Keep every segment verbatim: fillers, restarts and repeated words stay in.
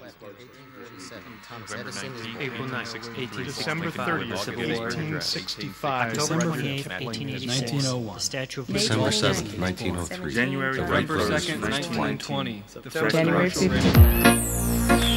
April ninth, December thirtieth, eighteen sixty-five, December eighth, eighteen eighty-six, nineteen oh one, the Statue of December Liberty. seventh, nineteen oh three. January November second, first, nineteen twenty. The first January commercial fifteenth. radio.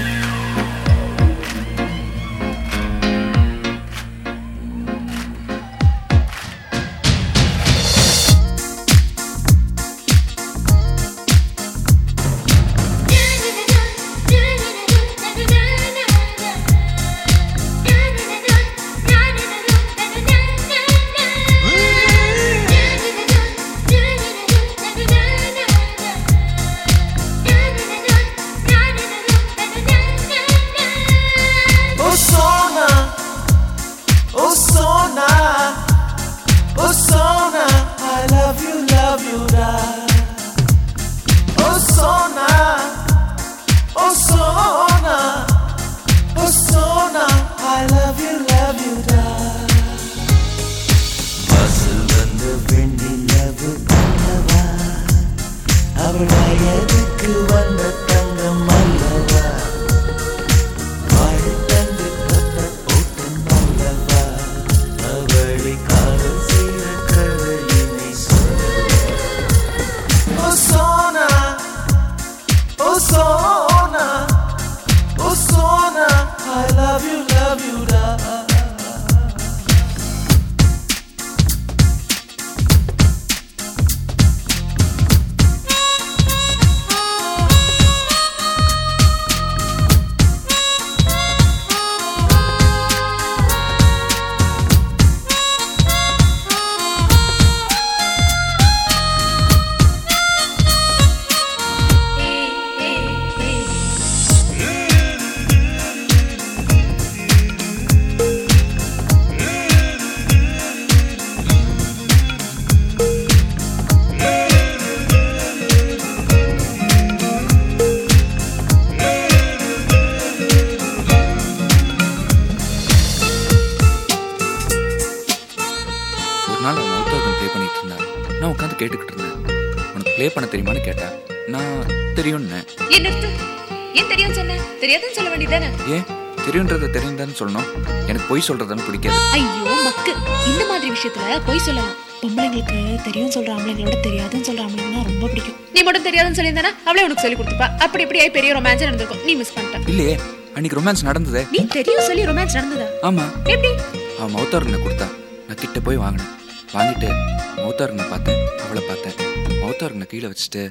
நான் உட்காந்து கேட்டுக்கிட்டு இருந்தேன். உனக்கு play பண்ண தெரியுமான்னு கேட்டேன். நான் தெரியும்னு. ஏன் நிறுத்து? ஏன் தெரியும் சொன்ன? தெரியாதுன்னு சொல்ல வேண்டியதானே? ஏன் தெரியுன்றத தெரியுதான்னு சொல்லணும்? எனக்கு பொய் சொல்றதுன்னு பிடிக்காது. ஐயோ மக்கு, இந்த மாதிரி விஷயத்துல பொய் சொல்லலாம். பொம்பளைங்களுக்கு தெரியும் சொல்ற ஆம்பளைங்களோட தெரியாதுன்னு சொல்ற ஆம்பளைங்கன்னா ரொம்ப பிடிக்கும். நீ மட்டும் தெரியாதுன்னு சொல்லியிருந்தானா அவளே உனக்கு சொல்லி கொடுத்துப்பா. அப்படி இப்படி ஆகி பெரிய ரொமான்ஸ் நடந்திருக்கும். நீ மிஸ் பண்ணிட்ட. இல்லையே, அன்னைக்கு ரொமான்ஸ் நடந்ததே. நீ தெரியும் சொல்லி ரொமான்ஸ் நடந்ததா? ஆமா. எப்படி? அவன் மௌத்தாரனை கொடுத்தா, நான் கிட்ட போய் வாங்கினேன். வாங்கிட்டு மௌத்தாரனை பார்த்தேன், அவளை பார்த்தேன். மௌத்தாரனை கீழே வச்சுட்டு,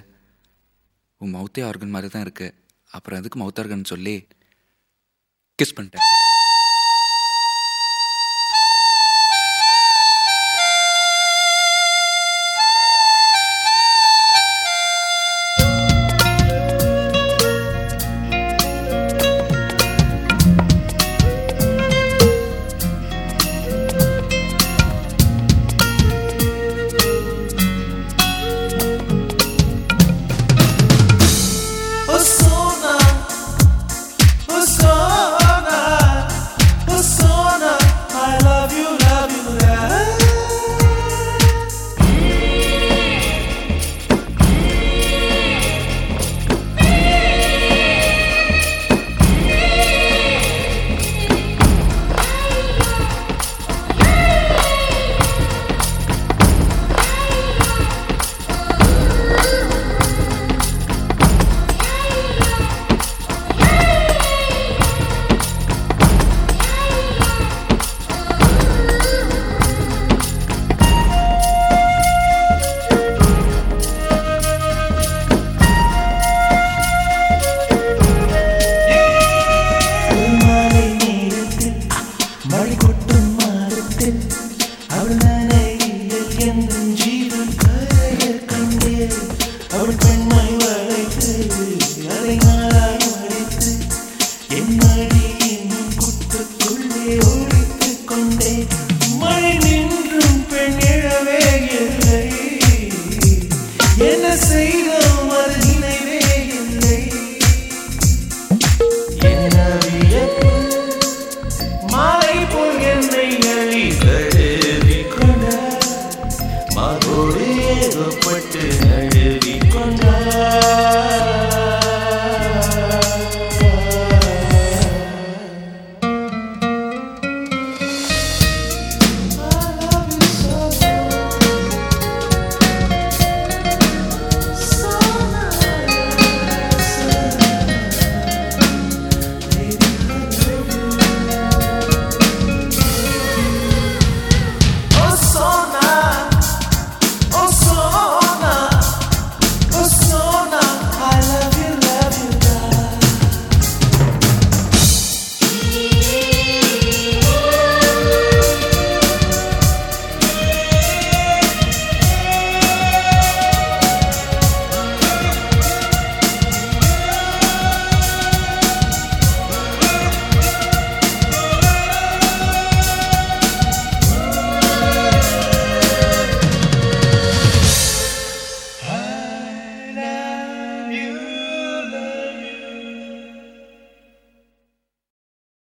உன் மௌத்தே ஆர்கன் மாதிரி தான் இருக்கு, அப்புறம் அதுக்கு மௌத்தார்கன் சொல்லி கிஸ் பண்ணிட்டேன்.